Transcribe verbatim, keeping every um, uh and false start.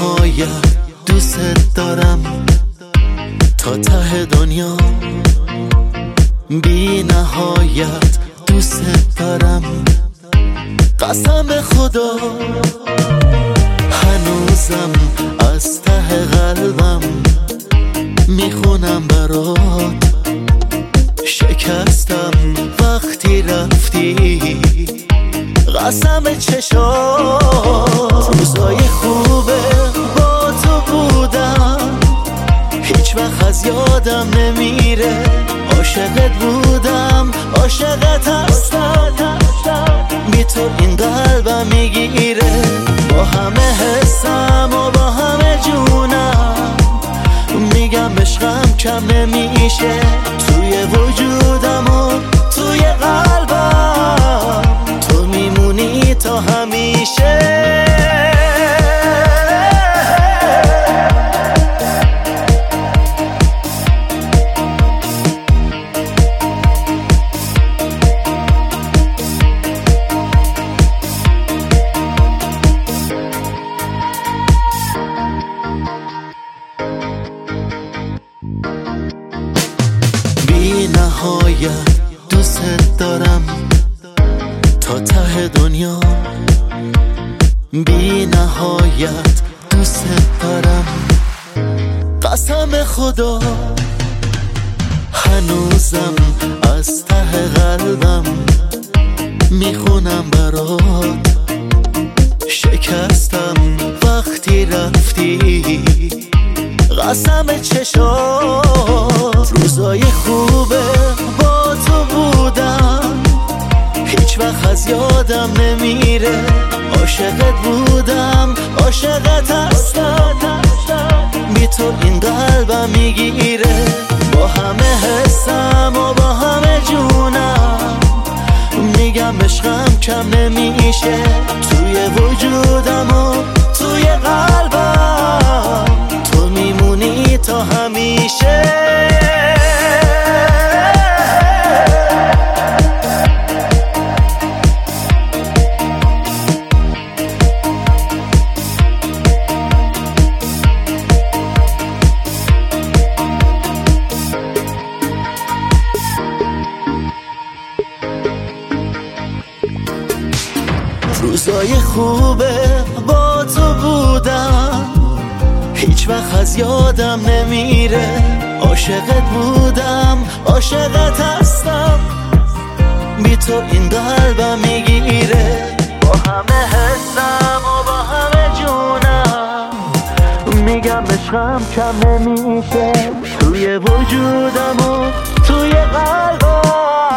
نهایت دوست دارم تا ته دنیا، بی نهایت دوست دارم، قسم به خدا. هنوزم از ته قلبم میخونم برات، شکستم وقتی رفتی، قسم چشات. روزای خوبه با تو بودم، هیچ وقت از یادم نمیره. عاشقت بودم، عاشقت هستم، بی تو این قلبم میگیره. با همه حسم و با همه جونم میگم عشقم کم نمیشه. توی وجودم و توی قلبم تو میمونی تا همیشه. بی نهایت دوست دارم تا ته دنیا، بی نهایت دوست دارم، قسم به خدا. هنوزم از ته قلبم میخونم برات، شکستم وقتی رفتی، قسم چشات. روزای خوبه با تو بودم، هیچ وقت از یادم نمیره. عاشقت بودم، عاشقت هستم، بی تو این قلبم میگیره. با همه حسم و با همه جونم میگم عشقم کم نمیشه. توی وجودم و توی قلبم تو میمونی تا همیشه. روزای خوبه با تو بودم، هیچ وقت از یادم نمیره. عاشقت بودم، عاشقت هستم، بی تو این قلبم میگیره. با همه حسم و با همه جونم میگم عشقم کم نمیشه. توی وجودم و توی قلبم